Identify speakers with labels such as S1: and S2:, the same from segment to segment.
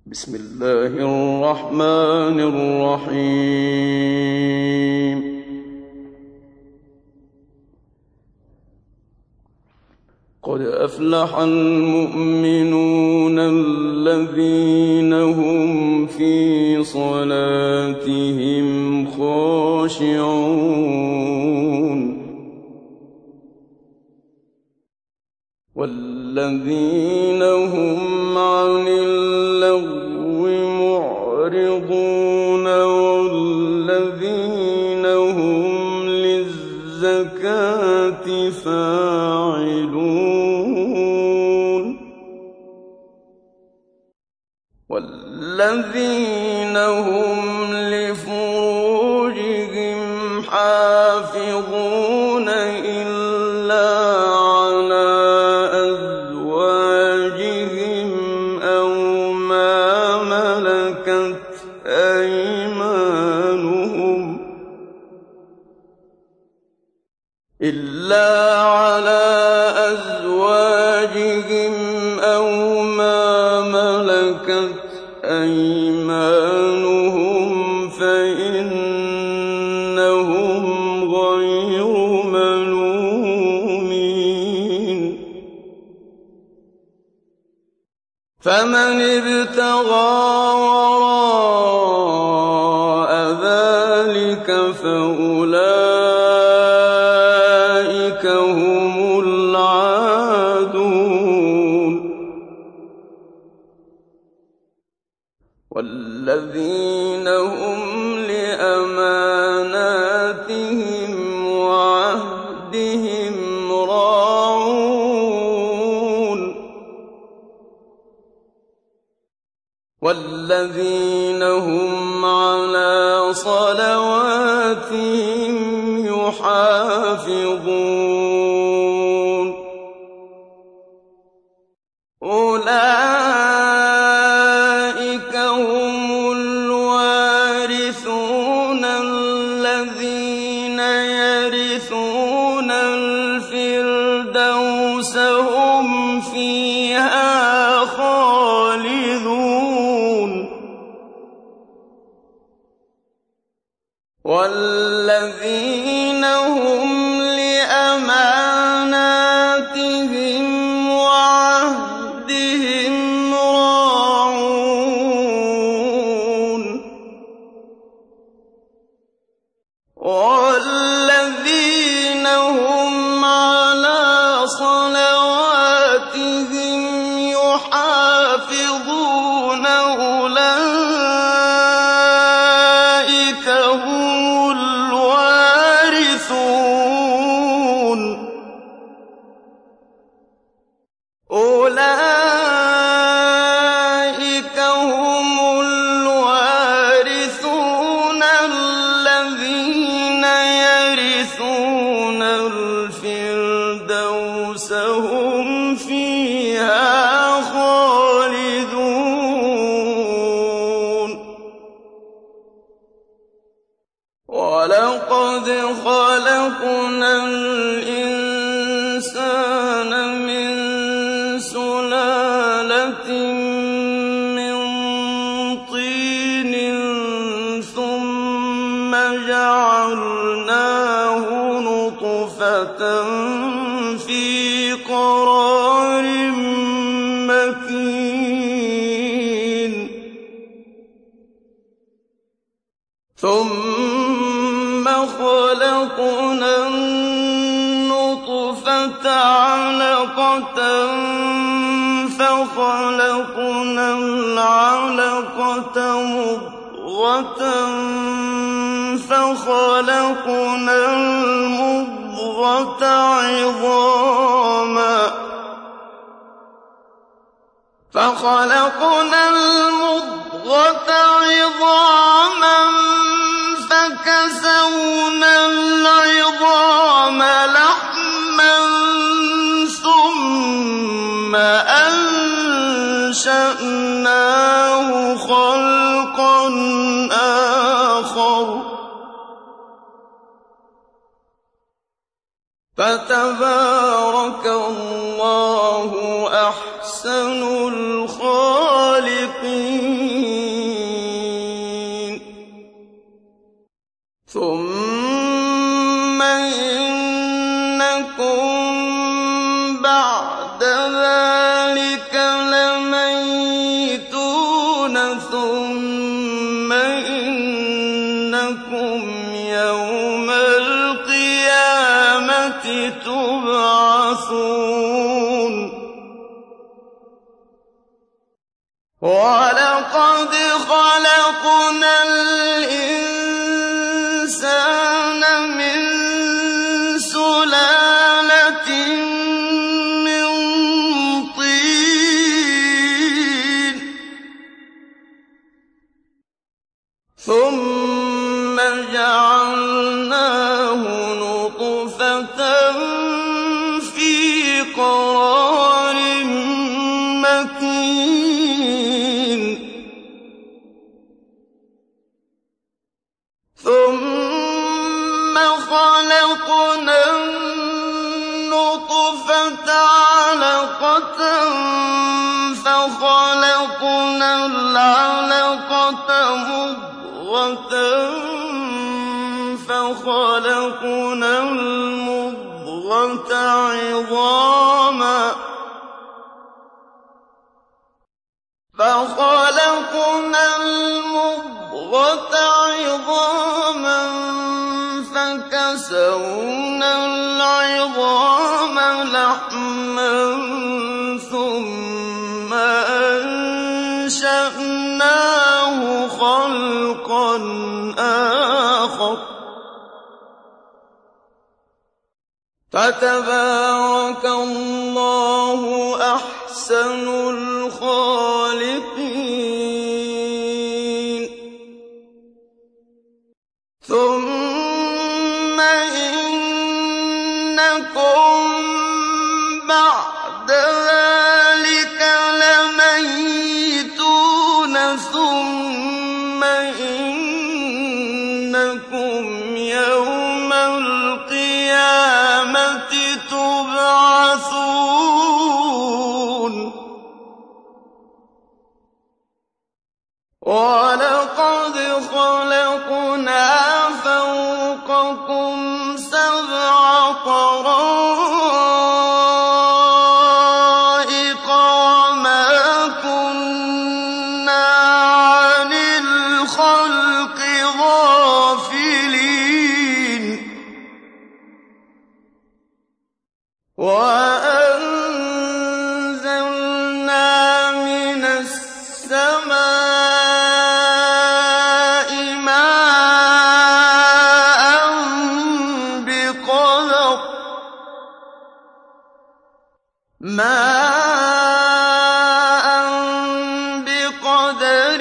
S1: بسم الله الرحمن الرحيم. قد أفلح المؤمنون الذين هم في صلاتهم خاشعون والذين هم عن اللغو معرضون والذين هم للزكاة فاعلون والذين هم لفروجهم حافظون إلا على أزواجهم أو ما ملكت أيمانهم فإنهم غير ملومين. فمن ابتغى وراء ذلك فأولئك هم العادون. والذين هم لأماناتهم وعهدهم راعون. والذين هم على صلواتهم يحافظون. أولئك هم الوارثون الذين يرثون الفردوس هم فيها خالدون. والذين هم لأماناتهم وعهدهم راعون. والذين هم على صلواتهم يحافظون. أولئك هم الوارثون. أولئك هم الوارثون الذين يرثون الفردوس هم فيها خالدون. ولقد خلقنا الإنسان من سلالة من طين ثم جعلناه نطفة في قرار مكين. ثم خلقنا النطفة علقة فخلقنا العلقة مضغة فخلقنا المضغة عظاما فكسونا العظام لحما ثم أنشأناه خلقا آخر. فتبارك الله أحسن الخالقين. بعد ذلك لميتون ثم إنكم يوم القيامة تبعثون وَلَقَدْ خَلَقْنَا الْإِنسَانَ مِن سُلَالَةٍ مِّن طِينٍ ثُمَّ جَعَلْنَاهُ نُطْفَةً فِي قَرَارٍ مَّكِينٍ ثُمَّ خَلَقْنَا النُّطْفَةَ عَلَقَةً فَخَلَقْنَا الْعَلَقَةَ مُضْغَةً فَخَلَقْنَا الْمُضْغَةَ عِظَامًا فَكَسَوْنَا الْعِظَامَ لَحْمًا ثُمَّ أَنشَأْنَاهُ خَلْقًا آخَرَ فَتَبَارَكَ اللَّهُ أَحْسَنُ الْخَالِقِينَ ثُمَّ إِنَّكُم بَعْدَ ذَلِكَ لَمَيِّتُونَ ثُمَّ إِنَّكُمْ يَوْمَ الْقِيَامَةِ تُبْعَثُونَ وَلَقَدْ خَلَقْنَا فَوْقَكُمْ سَبْعَ طَرَائِقَ وَمَا كُنَّا عَنِ الْخَلْقِ غَافِلِينَ وَأَنزَلْنَا مِنَ السَّمَاءِ مَاءً بِقَدَرٍ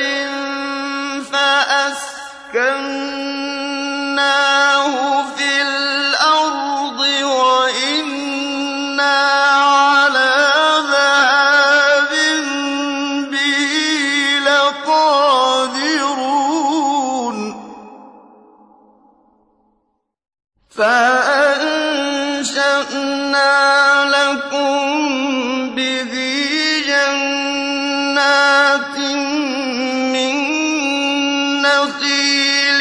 S1: فَأَسْكَنَّاهُ فِي الْأَرْضِ وَإِنَّا عَلَىٰ ذَهَابٍ بِهِ لَقَادِرُونَ فَأَنشَأْنَا لَكُم بِهِ جَنَّاتٍ مِّن نَّخِيلٍ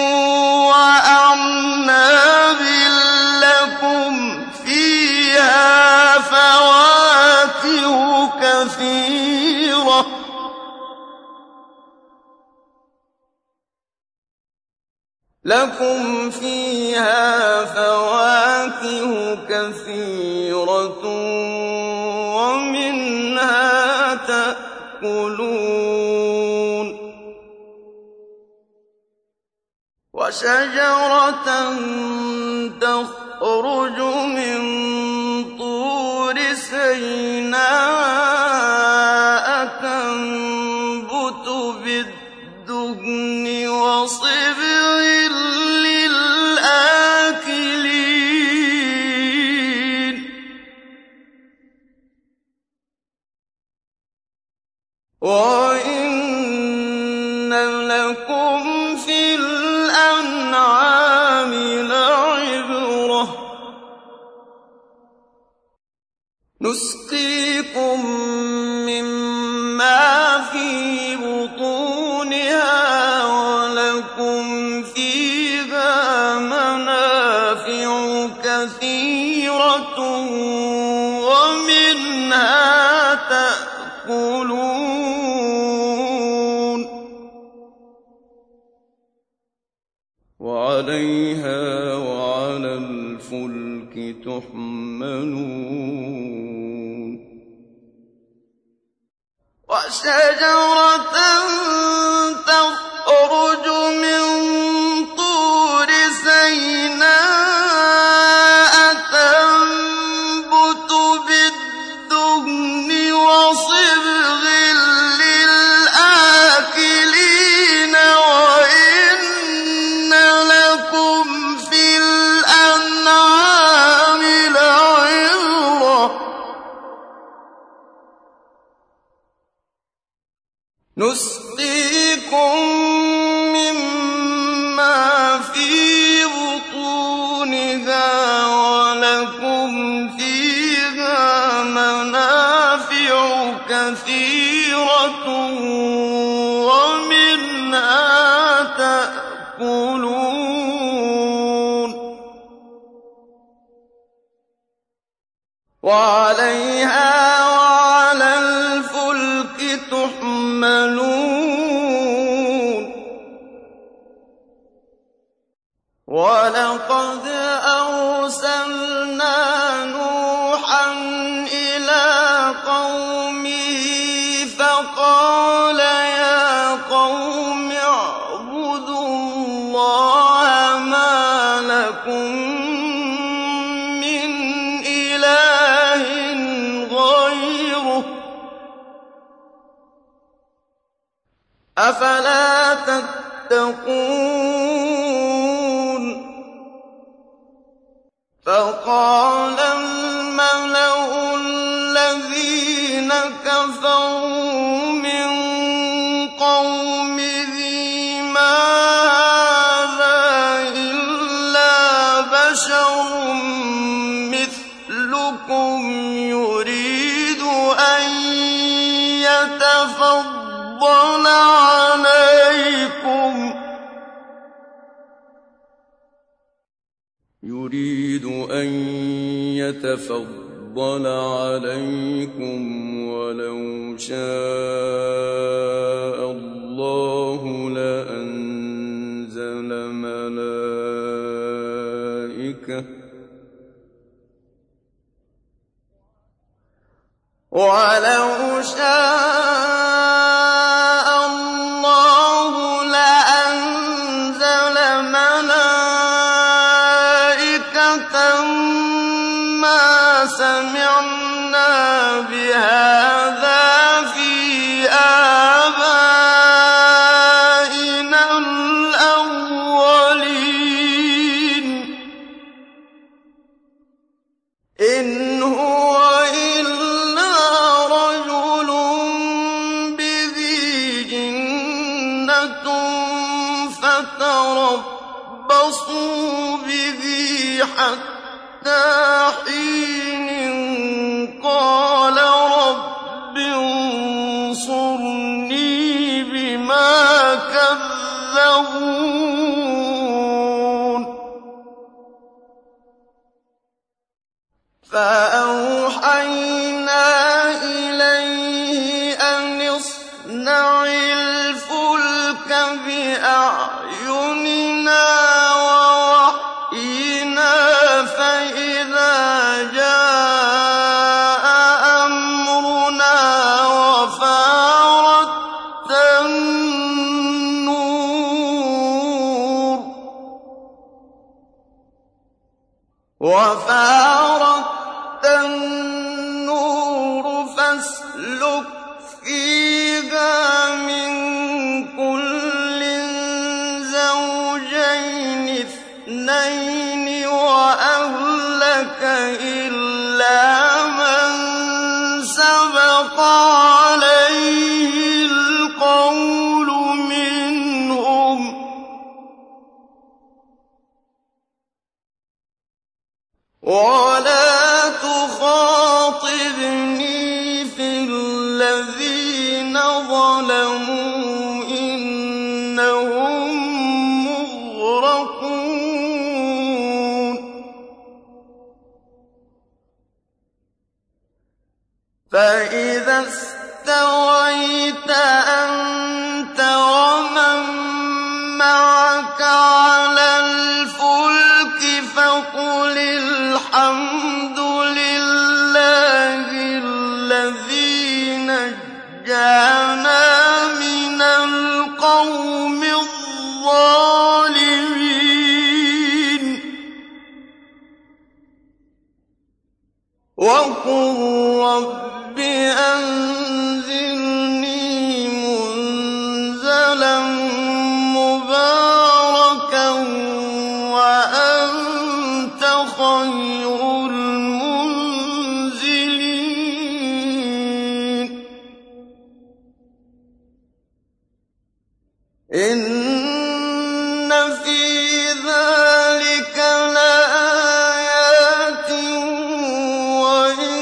S1: وَأَعْنَابٍ لَّكُمْ فِيهَا فَوَاكِهُ كَثِيرَةٌ وَمِنْهَا تَأْكُلُونَ وَشَجَرَةً تَخْرُجُ مِن طُورِ سَيْنَاءَ تَنبُتُ بِالدُّهْنِ وَصِبْغٍ لِّلْآكِلِينَ وَإِنَّ لَكُمْ فِي الْأَنْعَامِ لَعِبْرَةً ۖ نُسْقِيكُم مِّمَّا فِي بُطُونِهَا وَلَكُمْ فِيهَا مَنَافِعُ كَثِيرَةٌ تَأْكُلُونَ وَعَلَيْهَا وَعَلَى الْفُلْكِ تُحْمَلُونَ وَشَجَرَةً تَخْرُجُ مِن طُورِ سَيْنَاءَ تَنبُتُ بِالدُّهْنِ وَصِبْغٍ لِّلْآكِلِينَ وَإِنَّ لَكُمْ فِي الْأَنْعَامِ لَعِبْرَةً ۖ نُسْقِيكُم مِّمَّا فِي بُطُونِهَا وَلَكُمْ فِيهَا مَنَافِعُ كَثِيرَةٌ وَمِنْهَا تَأْكُلُونَ وَعَلَيْهَا وَعَلَى الْفُلْكِ تُحْمَلُونَ وَلَقَدْ أَرْسَلْنَا نُوحًا إِلَىٰ قَوْمِهِ فَقَالَ يَا قَوْمِ اعْبُدُوا اللَّهَ مَا لَكُم مِّنْ إِلَٰهٍ غَيْرُهُ أَفَلَا تَتَّقُونَ فَقَالَ الْمَلَأُ الَّذِينَ كَفَرُوا مِن قَوْمِهِ مَا هَٰذَا إِلَّا بَشَرٌ مِّثْلُكُمْ يُرِيدُ أَن يَتَفَضَّلَ عَلَيْكُمْ وَلَوْ شَاءَ اللَّهُ لَأَنزَلَ مَلَائِكَةً مَّا سَمِعْنَا بِهَٰذَا فِي آبَائِنَا الْأَوَّلِينَ إِنْ هُوَ إِلَّا رَجُلٌ بِهِ جِنَّةٌ فَتَرَبَّصُوا بِهِ حَتَّىٰ حِينٍ قَالَ رَبِّ انصُرْنِي بِمَا كَذَّبُونِ فَأَوْحَيْنَا إِلَيْهِ أَنِ اصْنَعِ الْفُلْكَ بِأَعْيُنِنَا وَوَحْيِنَا فَإِذَا جَاءَ أَمْرُنَا وَفَارَتِ النُّورُ فَاسْلُكْ فِيهَا مِن كُلٍّ زَوْجَيْنِ اثْنَيْنِ وَأَهْلَكَ إِلَّا مَن سَبَقَ عَلَيْهِ الْقَوْلُ مِنْهُمْ ۖ وَلَا تُخَاطِبْنِي فِي الَّذِينَ ظَلَمُوا إِنَّهُم مُّغْرَقُونَ فَإِذَا اسْتَوَتْ بَلَدًا مُّبَارَكًا وَأَنتَ خَيْرُ الْمُنزِلِينَ إِنَّ فِي ذَٰلِكَ لَآيَاتٍ وَإِن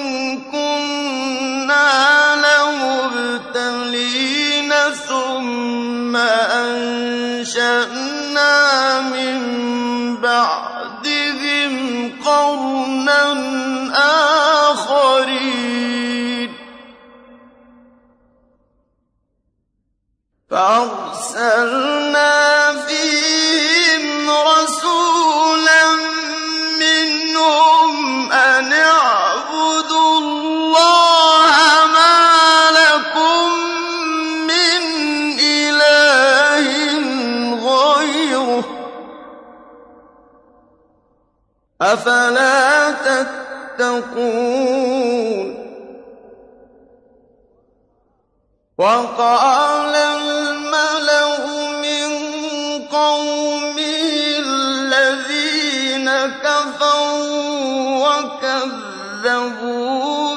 S1: كُنَّا لَمُبْتَلِينَ ثُمَّ أَنشَأْنَا مِن بَعْدِهِمْ قَرْنًا آخَرِينَ فَأَرْسَلْنَا فِيهِمْ رَسُولًا مِّنْهُمْ أَنِ اعْبُدُوا اللَّهَ مَا لَكُم مِّنْ إِلَٰهٍ غَيْرُهُ ۖ أَفَلَا تَتَّقُونَ وَقَالَ الْمَلَأُ مِن قَوْمِهِ الَّذِينَ كَفَرُوا وَكَذَّبُوا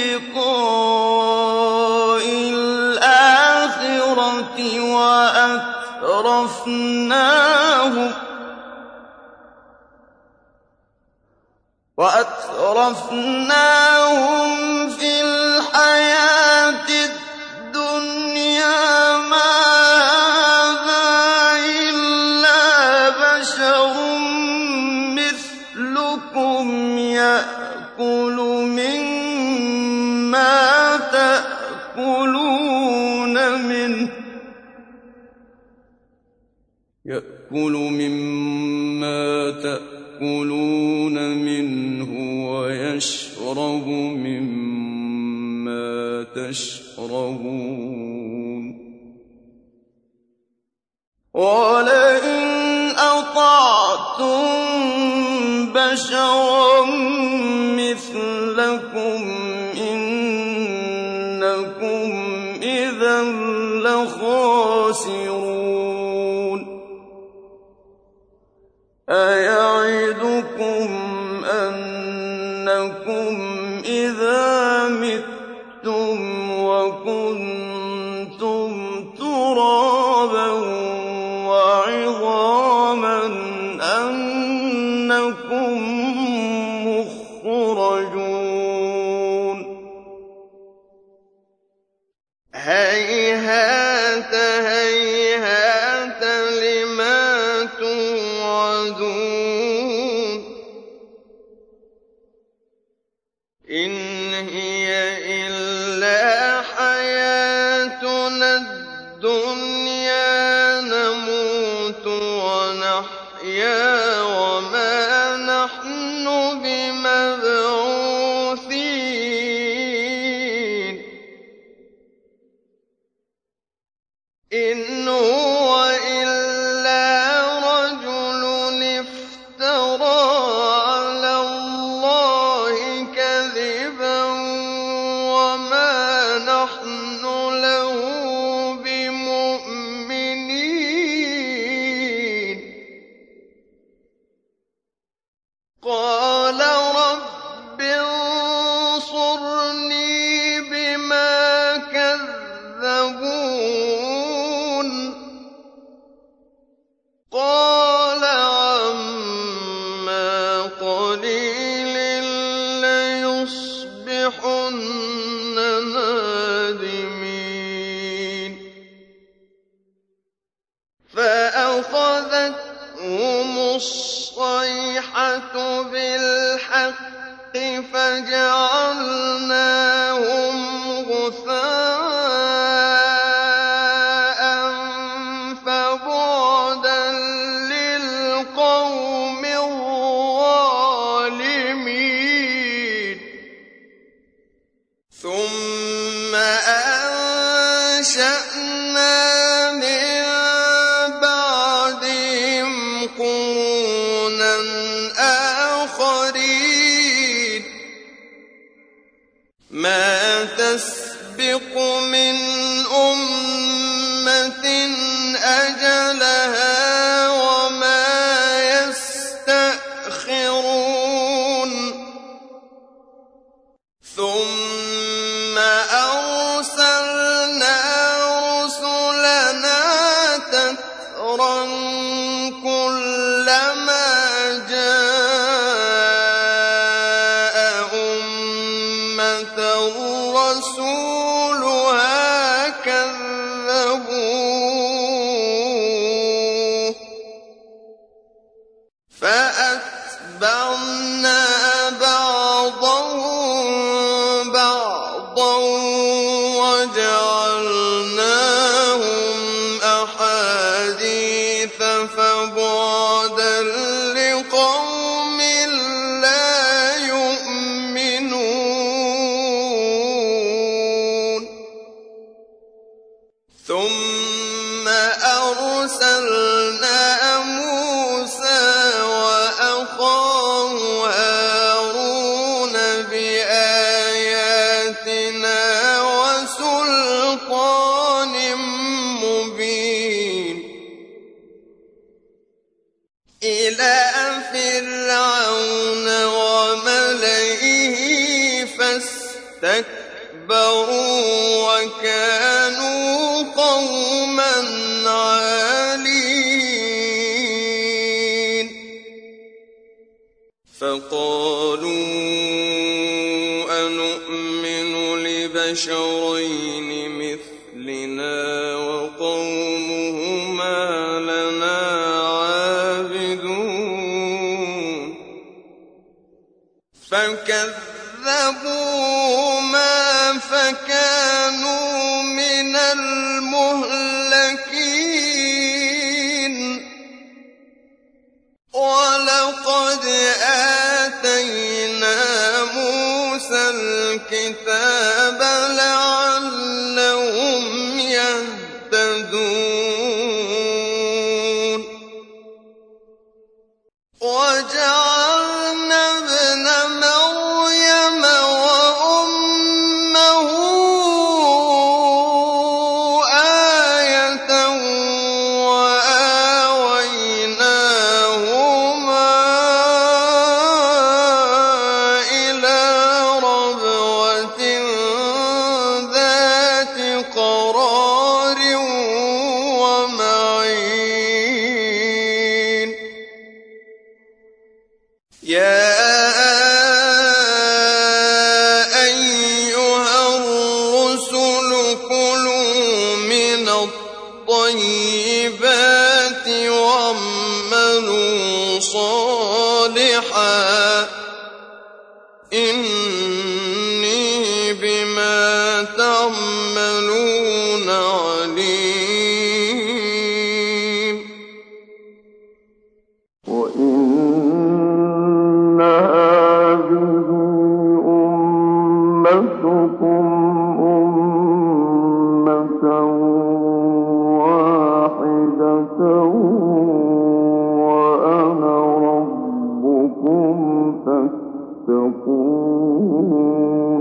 S1: بِلِقَاءِ الْآخِرَةِ وَأَتْرَفْنَاهُمْ فِي الْحَيَاةِ الدُّنْيَا مَا هَٰذَا إِلَّا بَشَرٌ مِّثْلُكُمْ يَأْكُلُ مِمَّا تَأْكُلُونَ مِنْهُ وَيَشْرَبُ مِمَّا تَشْرَبُونَ وَلَئِنْ أَطَعْتُم بَشَرًا مِّثْلَكُمْ إِنَّكُمْ إِذًا لَّخَاسِرُونَ أَيَعِدُكُمْ أَنَّكُمْ إِذَا مِتُّمْ وَكُنتُمْ تُرَابًا وَعِظَامًا أَنَّكُم مُّخْرَجُونَ هَيْهَاتَ هَيْهَاتَ لِمَا تُوعَدُونَ إِنْ هِيَ إِلَّا حَيَاتُنَا الدُّنْيَا نَمُوتُ وَنَحْيَا وَمَا نَحْنُ بِمَبْعُوثِينَ إِنْ هُوَ إِلَّا رَجُلٌ افْتَرَىٰ عَلَى اللَّهِ كَذِبًا وَمَا نَحْنُ لَهُ بِمُؤْمِنِينَ قَالَ رَبِّ انصُرْنِي بِمَا كَذَّبُونِ قَالَ عَمَّا قَلِيلٍ لَّيُصْبِحُنَّ نَادِمِينَ فَأَخَذَتْهُمُ الصَّيْحَةُ بِالْحَقِّ فَجَعَلْنَاهُمْ غُثَاءً فَبُعْدًا لِّلْقَوْمِ الظَّالِمِينَ ثُمَّ أَنشَأْنَا مِن بَعْدِهِمْ قُرُونًا آخَرِينَ مَا تَسْبِقُ مِنْ أُمَّةٍ أمة أجلها وما يستأخرون ثم أرسلنا رسلنا تترى كلما جاء أمة رسولها كذبوه فأتبعنا بعضهم بعضا وجعلناهم أحاديث فبعدا لقوم لا يؤمنون ثم أرسلنا موسى وأخاه هارون بآياتنا وسلطان مبين إلى فرعون وملئه فاستكبروا وكانوا قوما عالين فقالوا أنؤمن لبشرين مثلنا وقومهما لنا عابدون فكذبوهما فكانوا من المهلكين ولقد آتينا موسى الكتاب لعلهم يهتدون وجعلنا ابن مريم وأمه آية وآويناهما إلى ربوة ذات قرار ومعين يا أيها الرسل كلوا من الطيبات واعملوا صالحا إني بما تعملون عليم وإن هذه أمتكم أمة واحدة وأنا ربكم فاتقون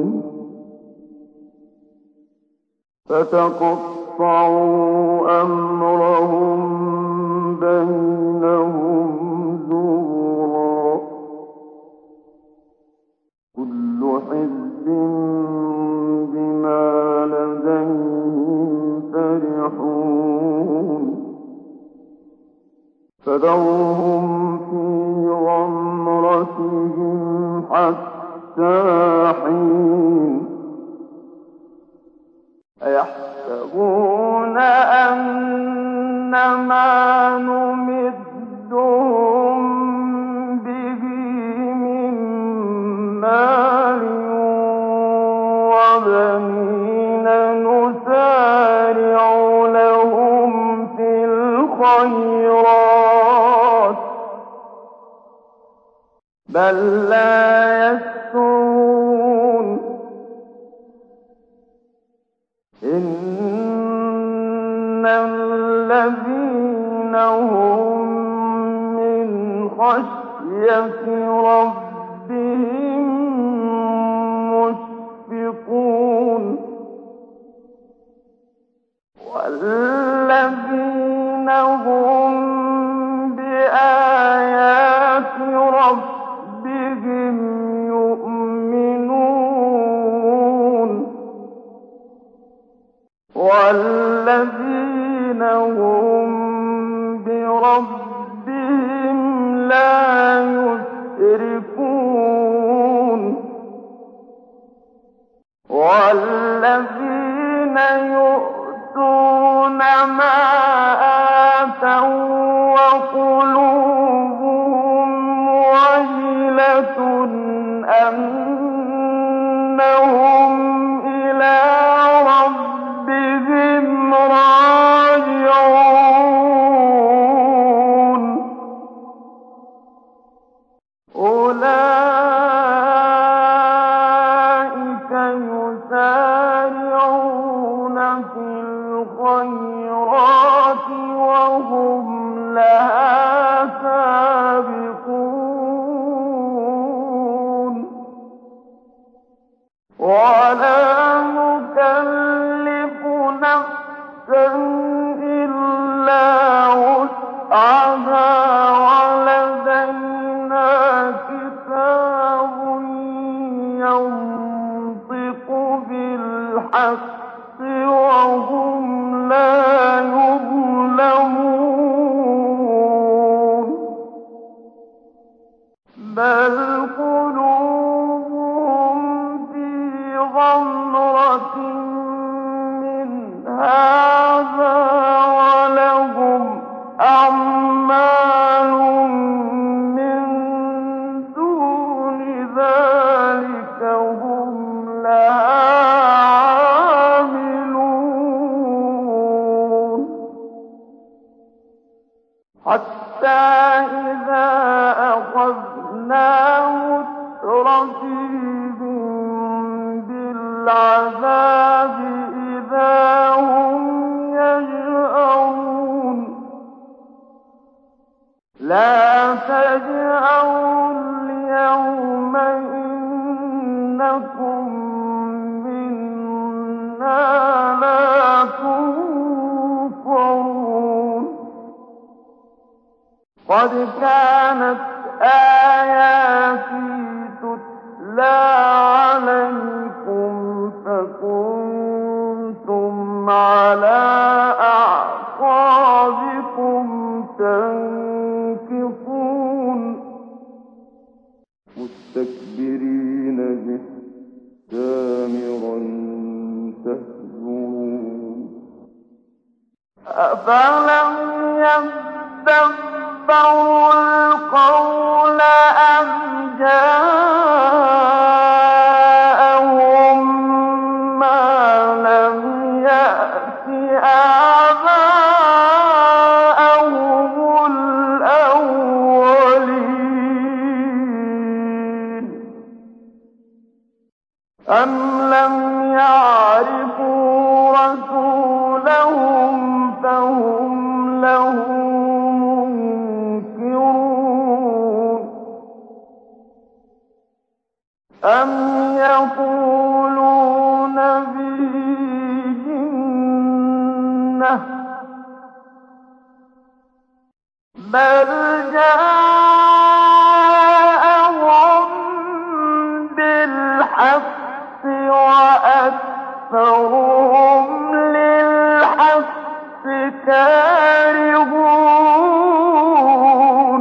S1: فتقطعوا أمرهم بينهم زبرا كل حزب بما لديهم فرحون فذرهم في غمرتهم حتى حين أيحسبون أنما نمدهم به من مال وبنين نسارع لهم في الخيرات بل لا يشعرون إن الذين هم من خشية ربهم مشفقون هم بربهم لا يشركون والذين يؤتون ما آتوا وقلوبهم وجلة أنهم إلى ربهم راجعون أولئك يسارعون في الخيرات وهم لها سابقون ولا نكلف نفسا إلا وسعها ولدينا كتاب ينطق بالحق وهم لا يظلمون بل قلوبهم في غمرة من هذا ولهم أعمال من دون ذلك هم لها عاملون حتى إذا أخذنا مترفيهم بالعذاب إذا هم يجأرون لا تجأروا اليوم إنكم منا لا تنصرون قد كانت آياتي تتلى عليكم فكنتم على أعقابكم تنكصون مستكبرين به سامرا تهجرون أفلم يدبروا القول أم جاءهم ما لم يأت آباءهم الأولين أم لم يعرفوا رسولهم فهم له منكرون أم يقولون به جنة بل جاءهم بالحق وأكثرهم للحق كارهون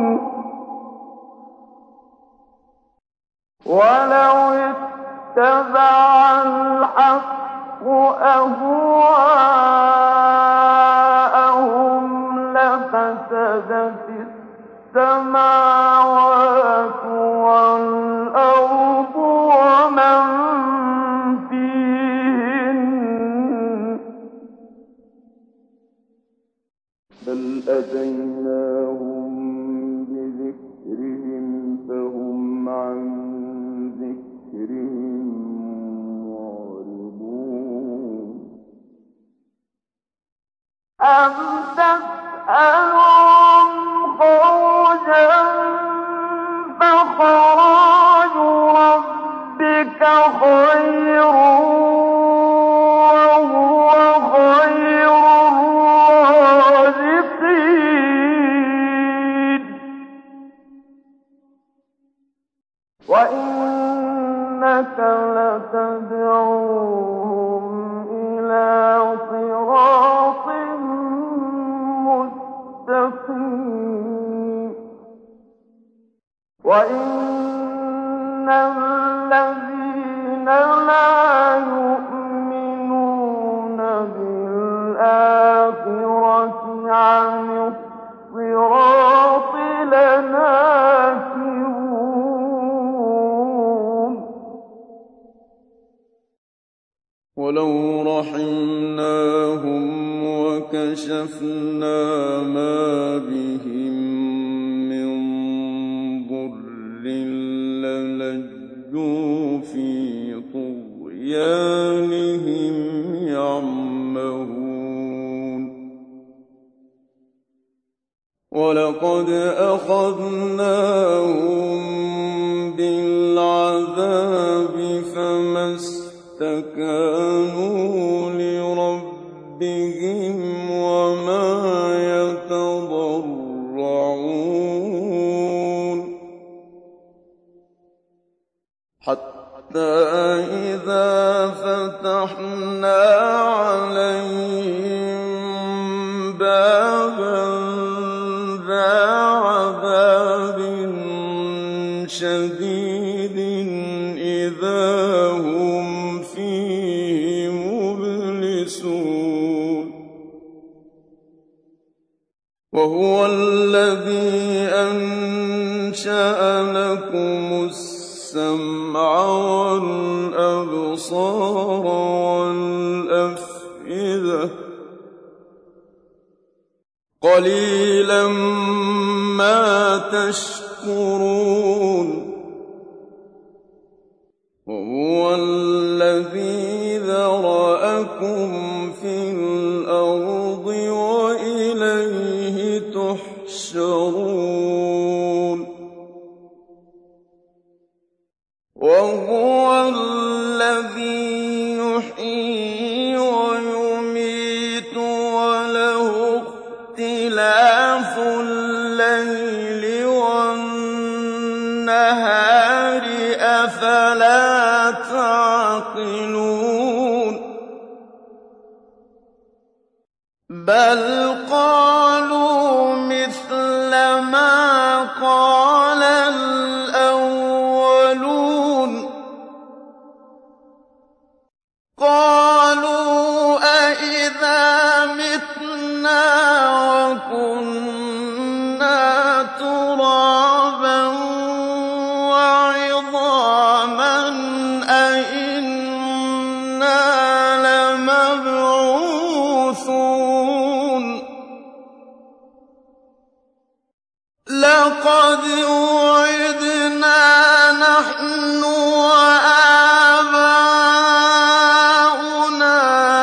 S1: ولو اتبع الحق أهواءهم لفسدت السماوات والأرض ومن فيهن بل أتيناهم بذكرهم فهم عن ذكرهم معرضون أم تسألهم خرجا فخراج ربك خير وهو خير الرازقين وإنك لتدعوهم إلى صراط الجحيم وإن الذين لا يؤمنون بالآخرة عن الصراط لناكبون
S2: ولو رحمناهم وكشفنا ما بهم من ضر للجوا في طغيانهم يعمهون ولقد أخذناهم بالعذاب فما استكانوا لربهم وما يتضرعون حتى إذا فتحنا عليهم بابا ذا عذاب شديد إذا هم فيه مبلسون وهو الذي أنشأ لكم السمع والأبصار والأفئدة قليلا ما تشكرون وهو الذي ذرأكم في الأرض وإليه تحشرون وهو الذي يحيي ويميت وله اختلاف الليل والنهار أفلا تعقلون بل قالوا مثل ما قال الأولون قالوا أإذا متنا وكنا ترابا وعظاما أإنا لمبعوثون لقد وعدنا نحن وآباؤنا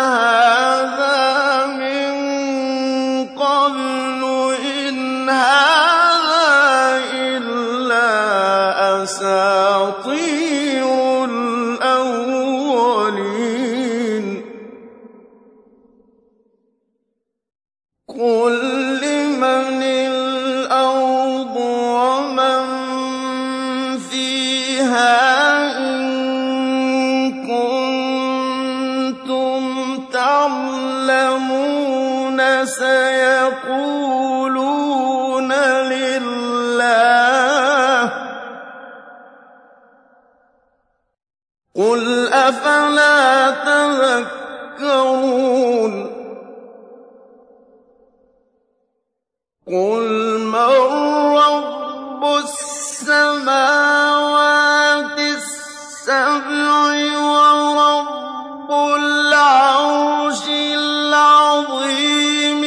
S2: هذا من قبل إن هذا إلا أساطير الأولين قل لمن الأرض ومن فيها إن كنتم تعلمون سيقولون لله قل أفلا تذكرون قل من رب السماوات السبع ورب العرش العظيم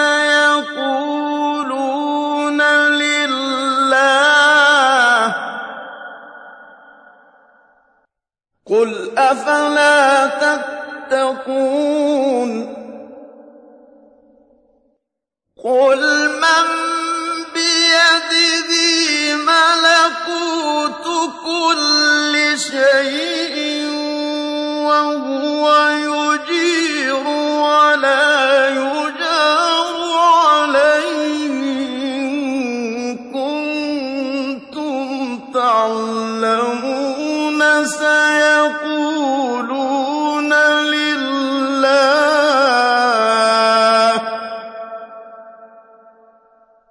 S2: سيقولون لله قل أفلا تتقون قل من بيده ملكوت كل شيء وهو يجير ولا يجار عليه إن كنتم تعلمون سيقولون لله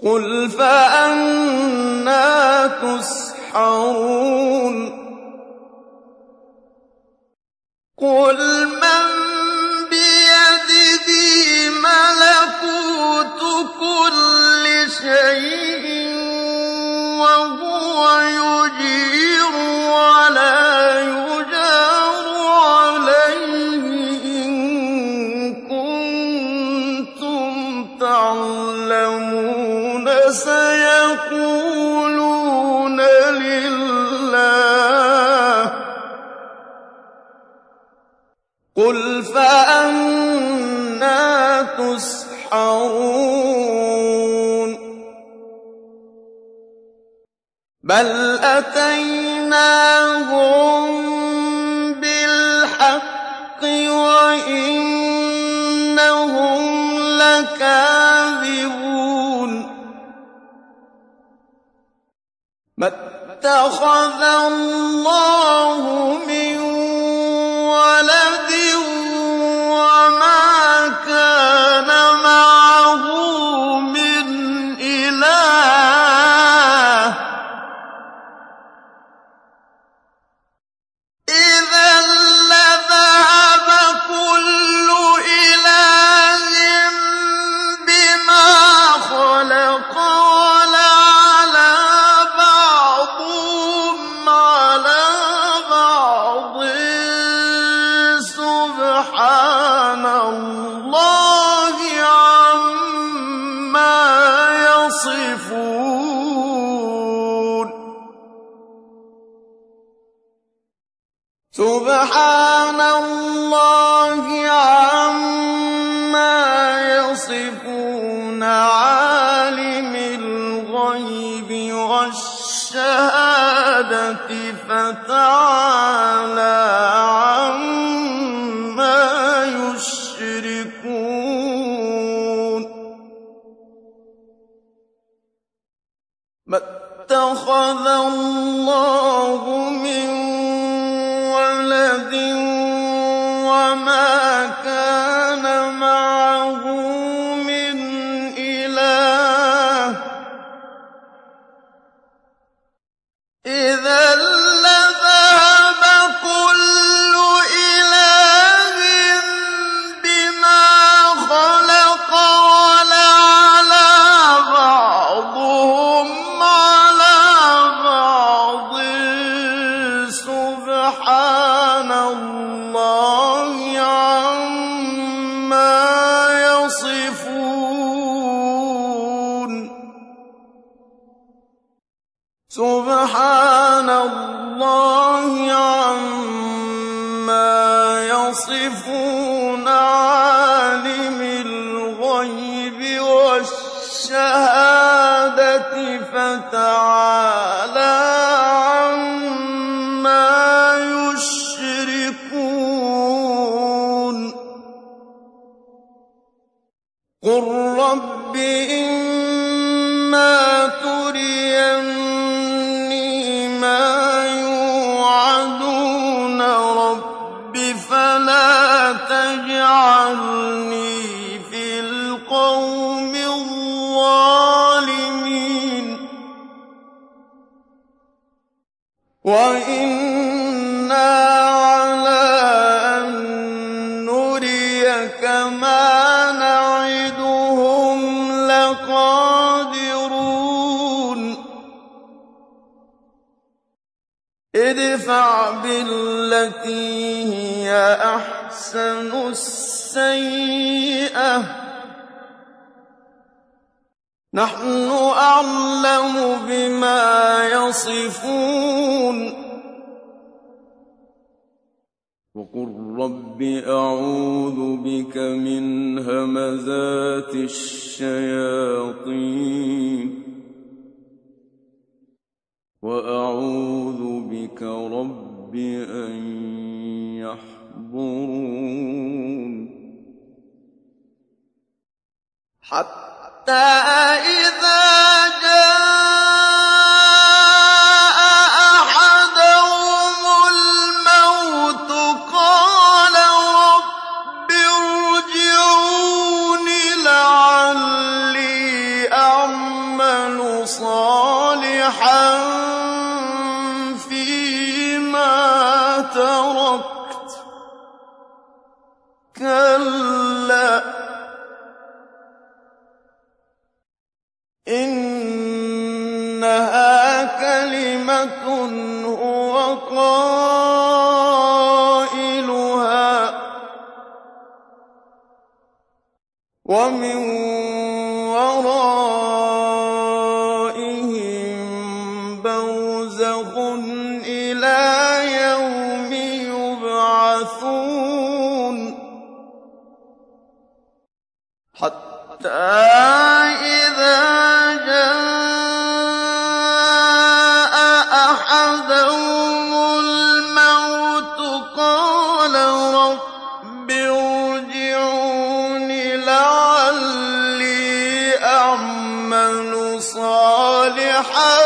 S2: قُلْ فَأَنَّىٰ تُسْحَرُونَ قُلْ مَن بِيَدِهِ مَلَكُوتُ كُلِّ شَيْءٍ وَهُوَ يُجِيرُ وَلَا يُجَارُ عَلَيْهِ إِن كُنتُمْ تَعْلَمُونَ سَيَقُولُونَ لِلَّهِ قُلْ فَأَنَّىٰ تُسْحَرُونَ بَلْ أَتَيْنَاهُم بِالْحَقِّ وَإِنَّهُمْ لَكَاذِبُونَ مَا اتَّخَذَ اللَّهُ مِن وَلَدٍ وَمَا كَانَ مَعَهُ مِنْ إِلَٰهٍ ۚ إِذًا لَّذَهَبَ كُلُّ إِلَٰهٍ بِمَا خَلَقَ وَلَعَلَا بَعْضُهُمْ عَلَىٰ بَعْضٍ سُبْحَانَ اللَّهِ عَمَّا يَصِفُونَ سُبْحَانَ اللَّهِ عَمَّا يَصِفُونَ عَالِمِ الْغَيْبِ وَالشَّهَادَةِ فَتَعَالَىٰ عَمَّا يُشْرِكُونَ مَا اتَّخَذَ اللَّهُ مِن وَلَدٍ وَمَا كَانَ مَعَهُ مِنْ إِلَٰهٍ ۚ إِذًا لَّذَهَبَ كُلُّ إِلَٰهٍ بِمَا خَلَقَ وَلَعَلَا بَعْضُهُمْ عَلَىٰ بَعْضٍ سُبْحَانَ اللَّهِ عَمَّا يَصِفُونَ سُبْحَانَ اللَّهِ عَمَّا يَصِفُونَ عَالِمِ الْغَيْبِ وَالشَّهَادَةِ فَتَعَالَىٰ عَمَّا يُشْرِكُونَ قُل رَّبِّ إِمَّا تُرِيَنِّي مَا يُوعَدُونَ رَبِّ فَلَا تَجْعَلْنِي فِي الْقَوْمِ الظَّالِمِينَ وَإِنَّا عَلَىٰ أَن نُّرِيَكَ مَا نَعِدُهُمْ لَقَادِرُونَ ادْفَعْ بِالَّتِي هِيَ أَحْسَنُ السَّيِّئَةَ ۚ نَحْنُ أَعْلَمُ بِمَا يَصِفُونَ وَقُل رَّبِّ أَعُوذُ بِكَ مِنْ هَمَزَاتِ الشَّيَاطِينِ وَأَعُوذُ بِكَ رَبِّ أَن يَحْضُرُونِ حَتَّىٰ إِذَا جَاءَ أَحَدَهُمُ الْمَوْتُ قَالَ رَبِّ ارْجِعُونِ لَعَلِّي أَعْمَلُ إنها كلمة هو قائلها ومن ورائهم برزخ إلى يوم يبعثون حتى إذا جاء أحدهم الموت قال رب ارجعون لعلي أعمل صالحا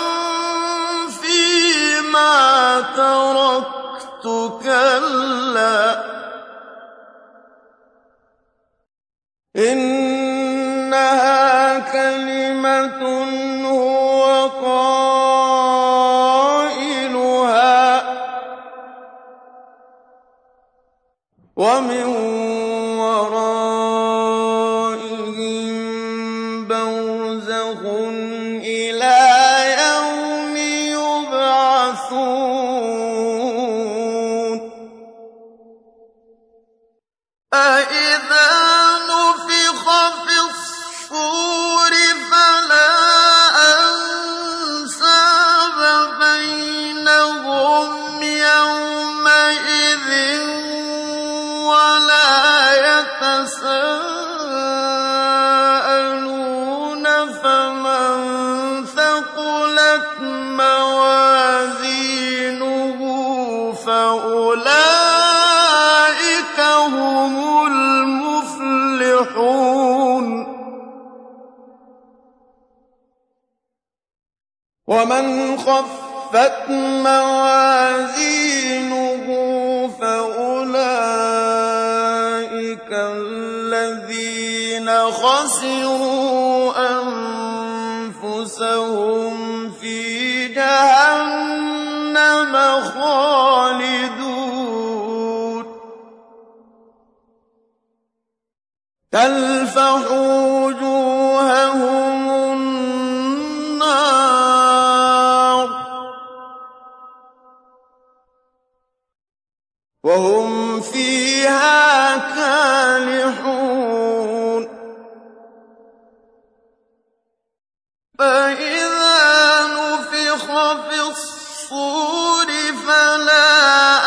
S2: فيما تركت كلا إنها كلمة هو قائلها ومن ورائهم برزخ إلى يوم يبعثون فإذا نفخ في الصور فلا أنساب بينهم يومئذ ولا يتساءلون فمن ثقلت موازينه فأولئك هم المفلحون ومن خفت موازينه فأولئك الذين خسروا أنفسهم في جهنم خالدون تلفح وجوههم النار وهم فيها كالحون فإذا نفخ في الصور فلا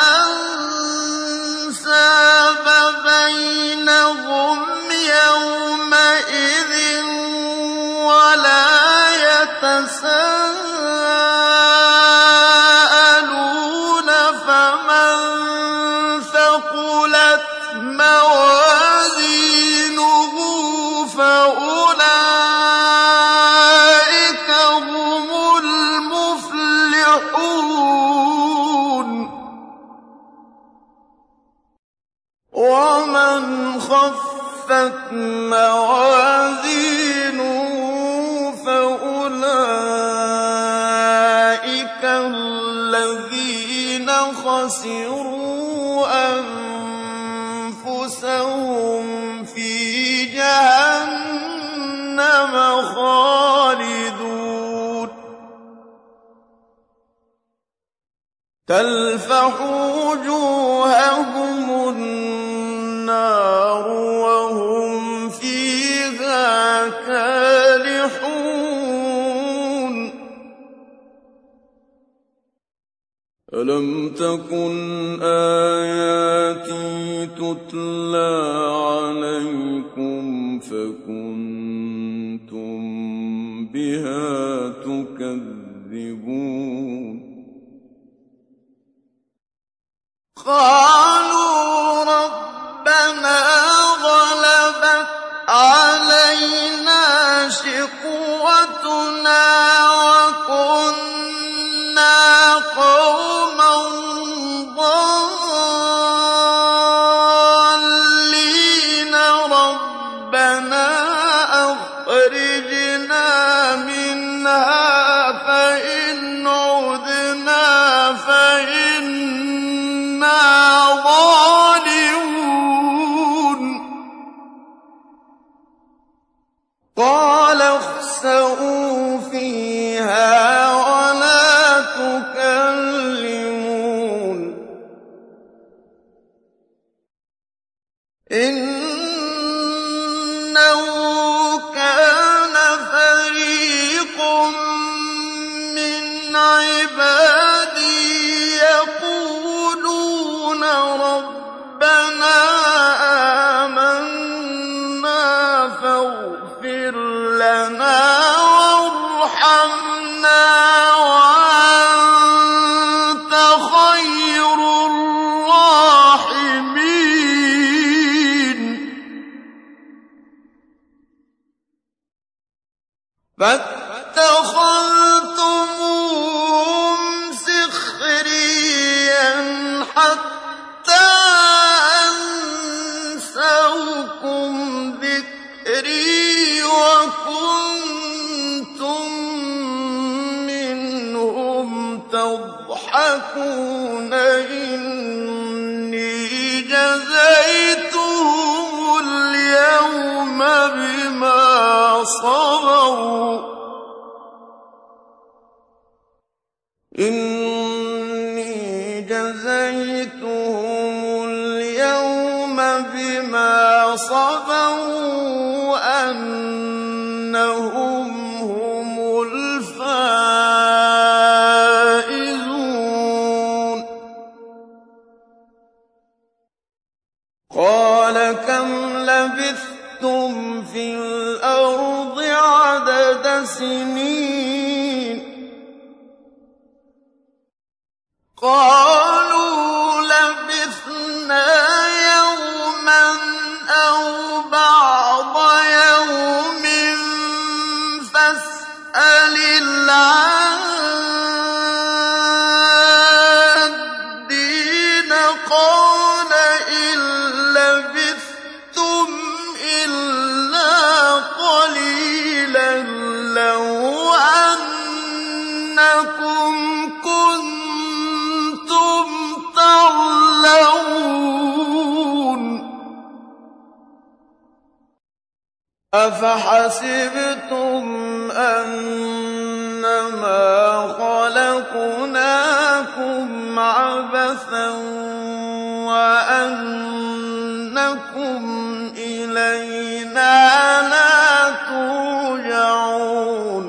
S2: أنساب بينهم يومئذ ولا يتساءلون فمن ثقلت موازينه فأولئك هم المفلحون ومن خفت موازينه فأولئك الذين خسروا أنفسهم في جهنم خالدون تلفح وجوههم النار وهم فيها كالحون ألم تكن آياتي تتلى عليكم فكنتم بها تكذبون قالوا ربنا غلبت علينا شقوتنا وكنا قوما ضالين ربنا أخرجنا منها فإن عدنا فإنا ظالمون قال اخسئوا فيها فاغفر لنا وارحمنا وأنت خير الراحمين فاتخذتموهم سخريا حتى أنسوكم ذكري وكنتم منهم تضحكون إني جزيتهم اليوم بما صبروا إني جزيتهم اليوم بما صبروا أنهم هم الفائزون قال كم لبثتم في الأرض عدد سنين قالوا لبثنا يوما أو بعض يوم فاسأل العادين قال إن لبثتم إلا قليلا لو أنكم كنتم تعلمون أفحسبتم أنما خلقناكم عبثا وأنكم إلينا لا ترجعون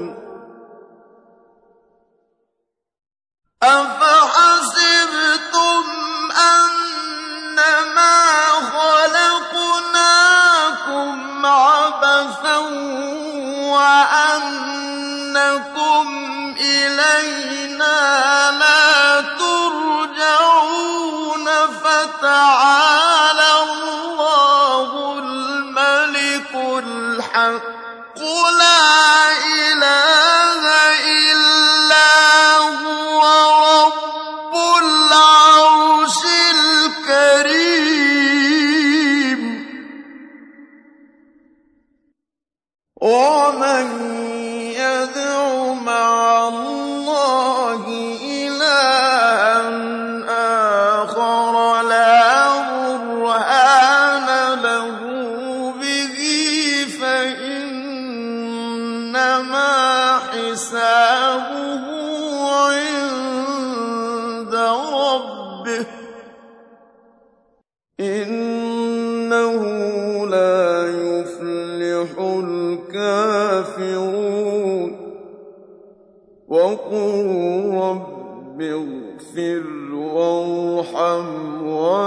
S2: أفحسبتم أنما خلقناكم عبثا وأنكم إلينا لا ترجعون فتعالى الله الملك الحق لا إله إلا هو رب العرش الكريم ومن يدع مع الله إلها آخر لا برهان له به فإنما حسابه عند ربه إنه لا يفلح الكافرون وقل رب اغفر وارحم